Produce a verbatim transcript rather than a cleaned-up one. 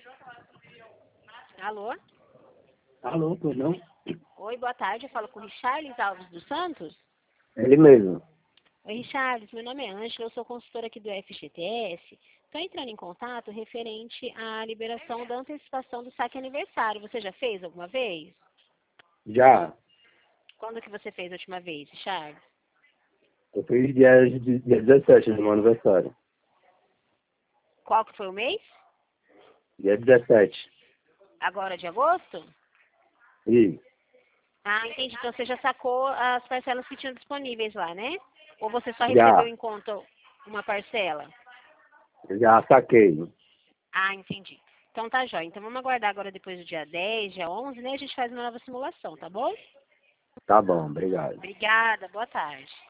Alô? Alô, pois não? Oi, boa tarde. Eu falo com o Richarles Alves dos Santos. Ele mesmo. Oi, Richarles. Meu nome é Ângela. Eu sou consultora aqui do F G T S. Estou entrando em contato referente à liberação da antecipação do saque aniversário. Você já fez alguma vez? Já. Quando que você fez a última vez, Richarles? Eu fiz dia, dia dezessete do meu aniversário. Qual que foi o mês? Dia dezessete. Agora de agosto? E Ah, entendi. Então você já sacou as parcelas que tinham disponíveis lá, né? Ou você só recebeu já, em conta uma parcela? já saquei. Ah, entendi. Então tá jóia. Então vamos aguardar agora depois do dia dez, dia onze, né? A gente faz uma nova simulação, tá bom? Tá bom, obrigado. Obrigada, boa tarde.